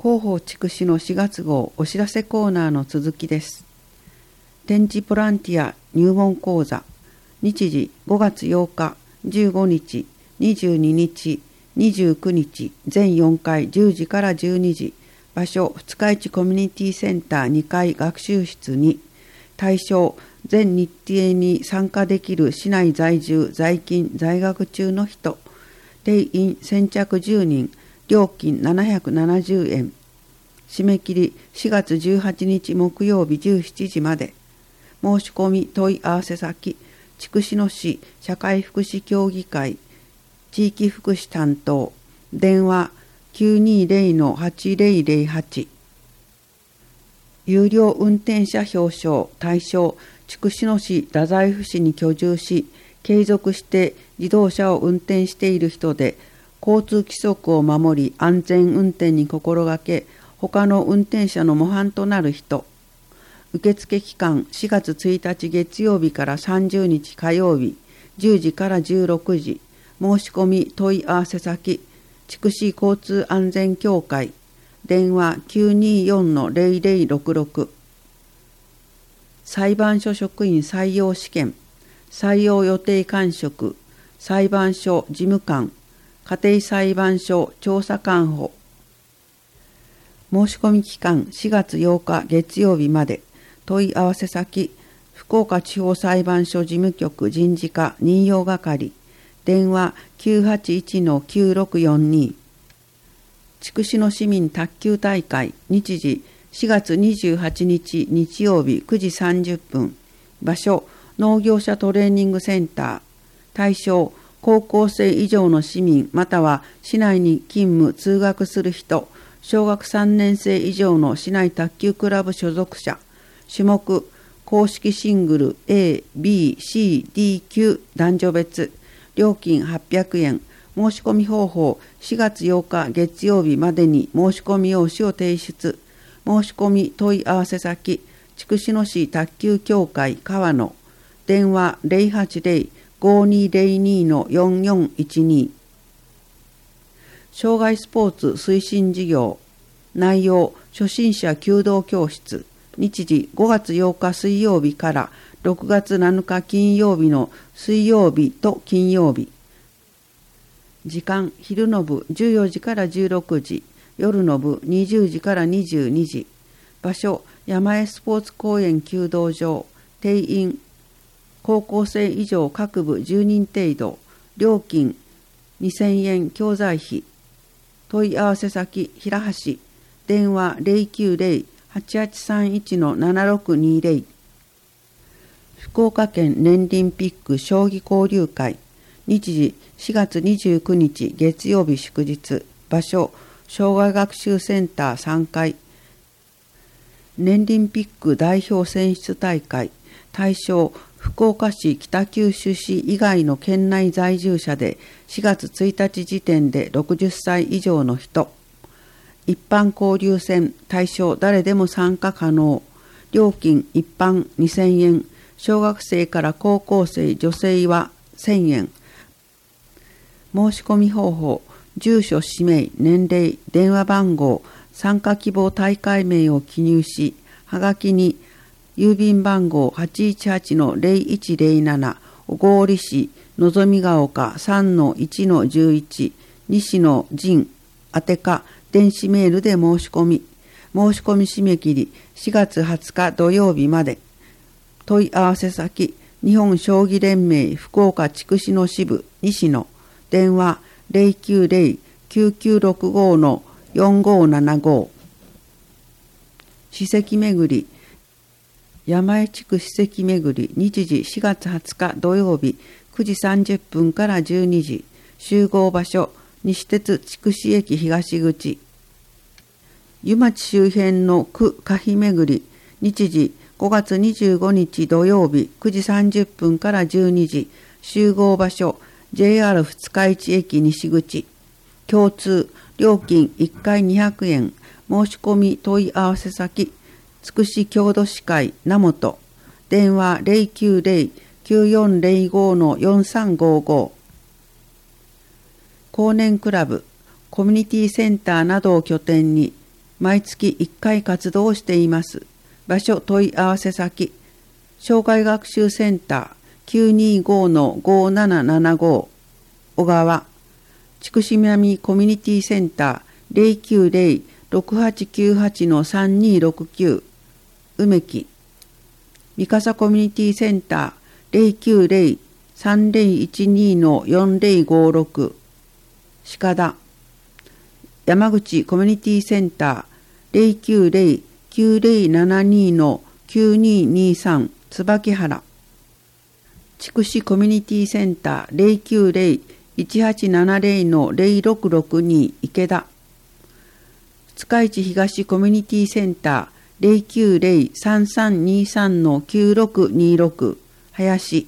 広報筑紫の4月号お知らせコーナーの続きです。展示ボランティア入門講座、日時5月8日、15日、22日、29日、全4回10時から12時、場所二日市コミュニティセンター2階学習室に、対象全日程に参加できる市内在住、在勤、在学中の人、定員先着10人、料金770円。締め切り4月18日木曜日17時まで。申し込み問い合わせ先、筑紫野市社会福祉協議会、地域福祉担当、電話 920-8008。有料運転者表彰対象、筑紫野市太宰府市に居住し、継続して自動車を運転している人で、交通規則を守り安全運転に心がけ、他の運転者の模範となる人。受付期間4月1日月曜日から30日火曜日、10時から16時。申し込み問い合わせ先、筑紫交通安全協会、電話 924-0066。裁判所職員採用試験、採用予定官職、裁判所事務官、家庭裁判所調査官補。申し込み期間4月8日月曜日まで。問い合わせ先、福岡地方裁判所事務局人事課任用係、電話 981-9642。筑紫野市民卓球大会、日時4月28日日曜日9時30分。場所、農業者トレーニングセンター。対象、高校生以上の市民または市内に勤務・通学する人、小学3年生以上の市内卓球クラブ所属者。種目、公式シングル A、B、C、D 級男女別。料金800円。申し込み方法、4月8日月曜日までに申し込み用紙を提出。申し込み問い合わせ先、筑紫野市卓球協会川野。電話 080-5202-4412。障害スポーツ推進事業。内容、初心者弓道教室。日時5月8日水曜日から6月7日金曜日の水曜日と金曜日。時間、昼の部14時から16時、夜の部20時から22時。場所、山江スポーツ公園弓道場。定員、高校生以上各部10人程度。料金、2000円教材費。問い合わせ先、平橋。電話 090-8831-7620。福岡県年輪ピック将棋交流会。日時4月29日月曜日祝日。場所、障害学習センター3階。年輪ピック代表選出大会。対象、福岡市北九州市以外の県内在住者で4月1日時点で60歳以上の人。一般交流戦、対象誰でも参加可能。料金一般2000円。小学生から高校生女性は1000円。申し込み方法、住所、氏名、年齢、電話番号、参加希望大会名を記入し、はがきに郵便番号 818-0107 小郡市のぞみが丘 3-1-11 西野仁宛か電子メールで申し込み。申し込み締め切り4月20日土曜日まで。問い合わせ先、日本将棋連盟福岡筑紫野支部西野。電話 090-9965-4575。史跡巡り、山江地区史跡巡り、日時4月20日土曜日9時30分から12時。集合場所、西鉄筑紫駅東口。湯町周辺の区可否巡り、日時5月25日土曜日9時30分から12時。集合場所、JR 二日市駅西口。共通、料金1回200円。申し込み問い合わせ先、筑紫郷土歯科医名本。電話 090-9405-4355。高年クラブ、コミュニティセンターなどを拠点に毎月1回活動をしています。場所問い合わせ先、障害学習センター 925-5775 小川、筑紫南コミュニティセンター 090-6898-3269 梅木、三笠コミュニティセンター 090-3012-4056 鹿田、山口コミュニティセンター 090-9072-9223 椿原、筑紫コミュニティセンター 090-1870-0662 池田、塚市東コミュニティセンター 090-3323-9626 林、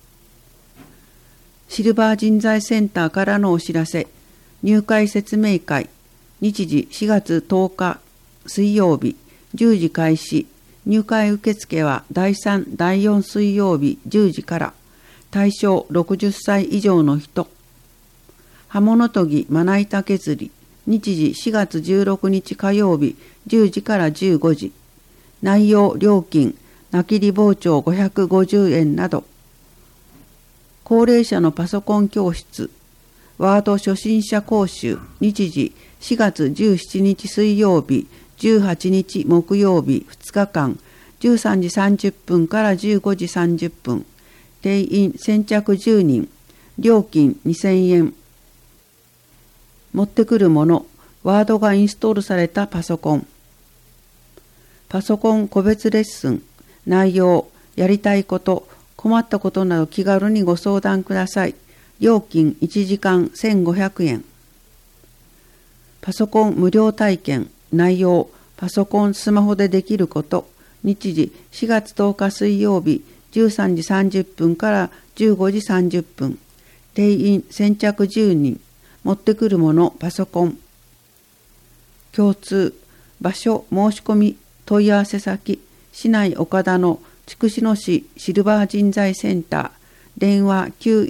シルバー人材センターからのお知らせ、入会説明会、日時4月10日水曜日10時開始、入会受付は第3、第4水曜日10時から、対象60歳以上の人、刃物研ぎまな板削り、日時4月16日火曜日10時から15時、内容料金、なきり包丁550円など、高齢者のパソコン教室、ワード初心者講習、日時4月17日水曜日、18日木曜日2日間、13時30分から15時30分、定員先着10人、料金2000円。持ってくるもの、ワードがインストールされたパソコン。パソコン個別レッスン、内容、やりたいこと、困ったことなど気軽にご相談ください。料金1時間1500円。パソコン無料体験、内容、パソコンスマホでできること、日時4月10日水曜日13時30分から15時30分、定員先着10人、持ってくるものパソコン。共通、場所申し込み問い合わせ先、市内岡田の筑紫野市シルバー人材センター、電話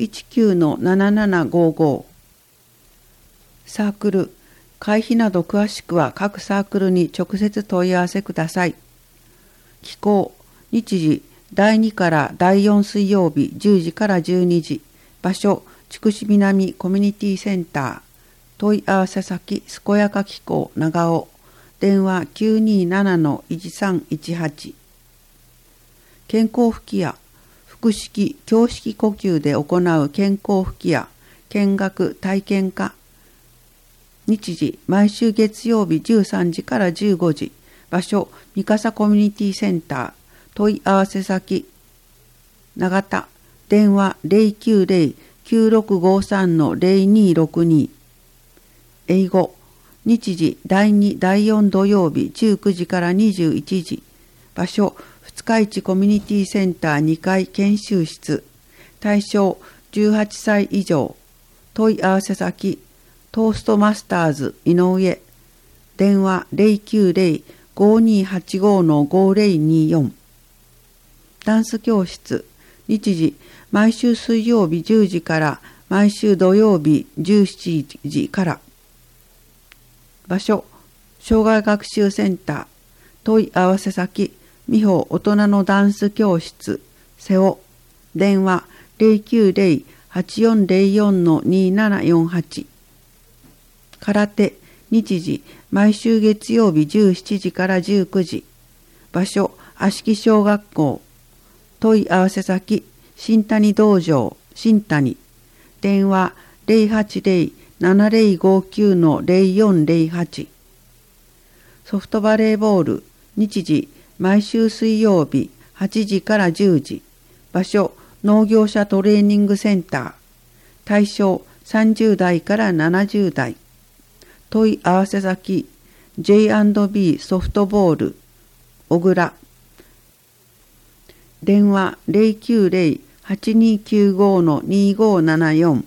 919-7755。サークル、会費など詳しくは各サークルに直接問い合わせください。機構、日時第2から第4水曜日10時から12時、場所筑紫南コミュニティセンター、問い合わせ先健やか機構長尾、電話 927-1318。健康吹き矢、腹式胸式呼吸で行う健康吹き矢見学体験会、日時毎週月曜日13時から15時、場所三笠コミュニティセンター、問い合わせ先永田、電話 090-9653-0262。英語、日時第2、第4土曜日19時から21時、場所二日市コミュニティセンター2階研修室、対象18歳以上、問い合わせ先トーストマスターズ井上、電話 090-5285-5024。ダンス教室、日時毎週水曜日10時から毎週土曜日17時から、場所障害学習センター、問い合わせ先美穂大人のダンス教室瀬尾、電話 090-8404-2748。空手、日時毎週月曜日17時から19時、場所芦木小学校、問い合わせ先新谷道場新谷、電話 080-7059-0408。ソフトバレーボール、日時毎週水曜日8時から10時、場所農業者トレーニングセンター、対象30代から70代、問い合わせ先 J&B ソフトボール小倉、電話 090-8295-2574。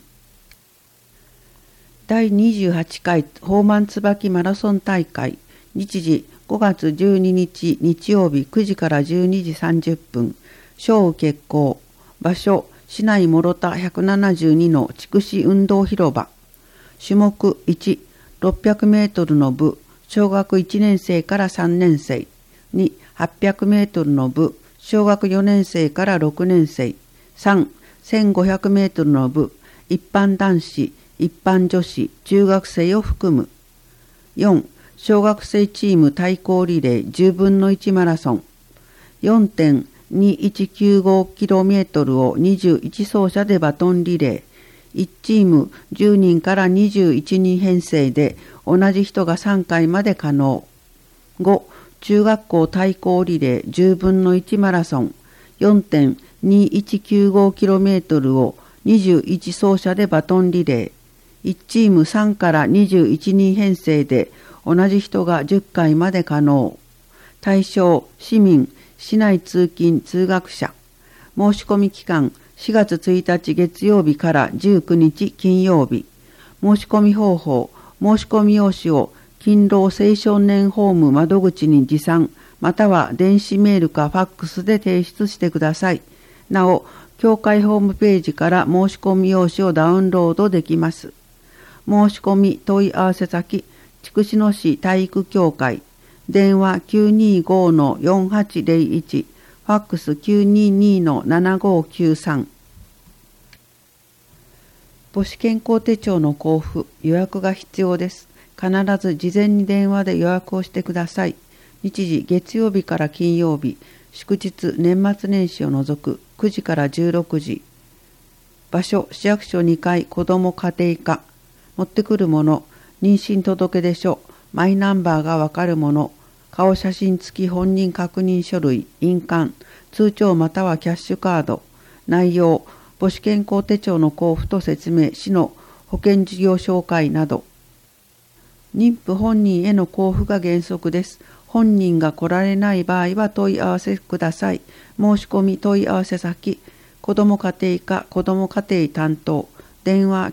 第28回宝満椿マラソン大会、日時5月12日日曜日9時から12時30分、小決行、場所市内諸田172筑紫運動広場、種目1、600メートルの部、 小学1年生から3年生。2、800メートルの部、小学4年生から6年生。3、1500メートルの部、一般男子、一般女子、中学生を含む。4、小学生チーム対抗リレー10分の1マラソン。4.2195km を21走者でバトンリレー。1チーム10人から21人編成で同じ人が3回まで可能。5、中学校対抗リレー10分の1マラソン。4.2195km を21走者でバトンリレー。1チーム3から21人編成で同じ人が10回まで可能。対象、市民、市内通勤通学者。申し込み期間、4月1日月曜日から19日金曜日。申し込み方法、申し込み用紙を勤労青少年ホーム窓口に持参、または電子メールかファックスで提出してください。なお、協会ホームページから申し込み用紙をダウンロードできます。申し込み問い合わせ先、筑紫野市体育協会。電話 925-4801、ファックス 922-7593。母子健康手帳の交付、予約が必要です。必ず事前に電話で予約をしてください。日時、月曜日から金曜日、祝日、年末年始を除く9時から16時。場所、市役所2階子ども家庭課。持ってくるもの、妊娠届出書、マイナンバーがわかるもの、顔写真付き本人確認書類、印鑑、通帳またはキャッシュカード。内容、母子健康手帳の交付と説明、市の保険事業紹介など。妊婦本人への交付が原則です。本人が来られない場合は問い合わせください。申し込み問い合わせ先、子ども家庭課子ども家庭担当、電話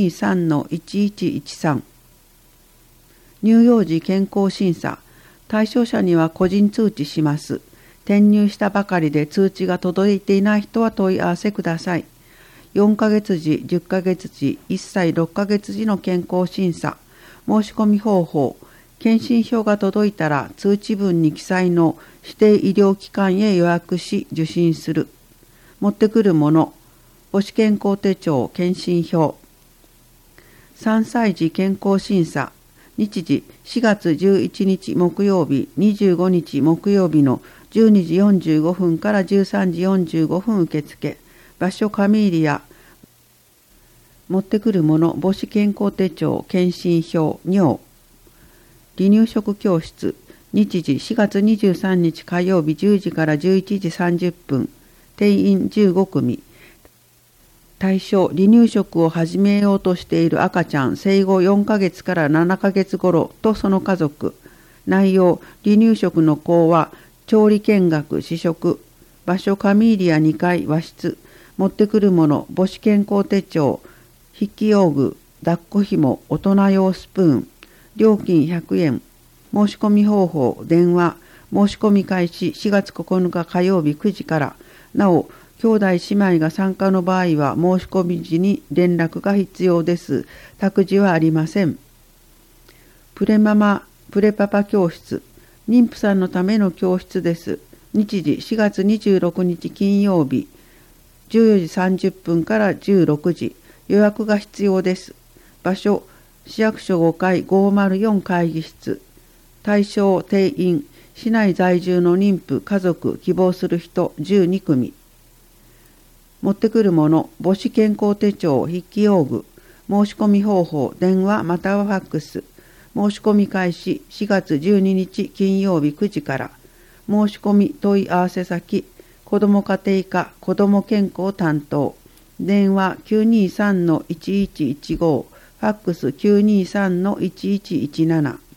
923-1113。乳幼児健康審査、対象者には個人通知します。転入したばかりで通知が届いていない人は問い合わせください。4ヶ月時、10ヶ月時、1歳6ヶ月時の健康審査、申し込み方法、検診票が届いたら通知文に記載の指定医療機関へ予約し受診する。持ってくるもの、母子健康手帳、検診票。3歳児健康審査、日時4月11日木曜日、25日木曜日の12時45分から13時45分受付。場所カミーリア。持ってくるもの、母子健康手帳、検診票、尿。離乳食教室。日時4月23日火曜日10時から11時30分。定員15組。対象、離乳食を始めようとしている赤ちゃん、生後4ヶ月から7ヶ月頃とその家族。内容、離乳食の講話、調理見学、試食。場所、カミーリア2階和室。持ってくるもの、母子健康手帳、筆記用具、抱っこ紐、大人用スプーン。料金100円。申し込み方法、電話。申し込み開始4月9日火曜日9時から。なお、兄弟姉妹が参加の場合は申し込み時に連絡が必要です。託児はありません。プレパパ教室。妊婦さんのための教室です。日時4月26日金曜日。14時30分から16時。予約が必要です。場所、市役所5階504会議室。対象、定員。市内在住の妊婦、家族、希望する人12組。持ってくるもの、母子健康手帳、筆記用具。申し込み方法、電話またはファックス。申し込み開始4月12日金曜日9時から。申し込み問い合わせ先、子ども家庭課子ども健康担当。電話 923-1115、ファックス 923-1117。